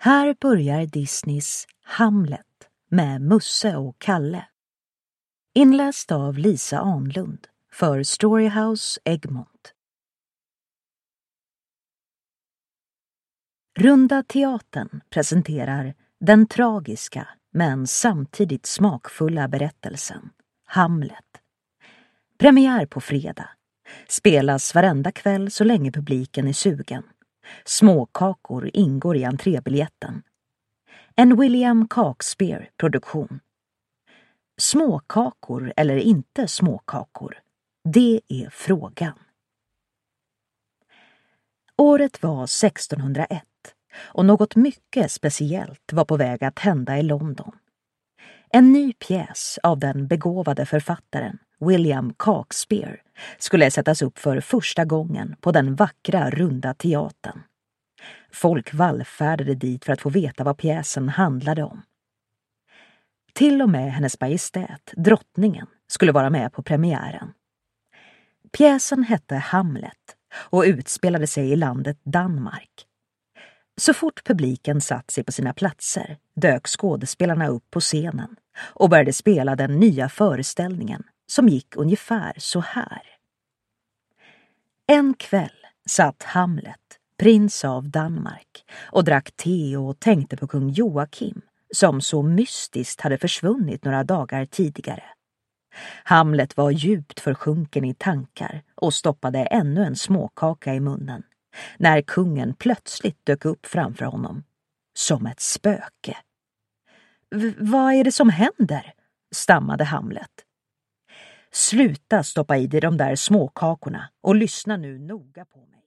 Här börjar Disneys Hamlet med Musse och Kalle. Inläst av Lisa Arnlund för Storyhouse Egmont. Runda teatern presenterar den tragiska men samtidigt smakfulla berättelsen Hamlet. Premiär på fredag. Spelas varenda kväll så länge publiken är sugen. Småkakor ingår i entrébiljetten. En William Shakespeare-produktion. Småkakor eller inte småkakor? Det är frågan. Året var 1601 och något mycket speciellt var på väg att hända i London. En ny pjäs av den begåvade författaren William Shakespeare skulle sättas upp för första gången på den vackra runda teatern. Folk vallfärdade dit för att få veta vad pjäsen handlade om. Till och med hennes majestät, drottningen, skulle vara med på premiären. Pjäsen hette Hamlet och utspelade sig i landet Danmark. Så fort publiken satt sig på sina platser dök skådespelarna upp på scenen och började spela den nya föreställningen som gick ungefär så här. En kväll satt Hamlet, prins av Danmark, och drack te och tänkte på kung Joakim som så mystiskt hade försvunnit några dagar tidigare. Hamlet var djupt försjunken i tankar och stoppade ännu en småkaka i munnen när kungen plötsligt dök upp framför honom, som ett spöke. Vad är det som händer? Stammade Hamlet. Sluta stoppa i dig de där småkakorna och lyssna nu noga på mig.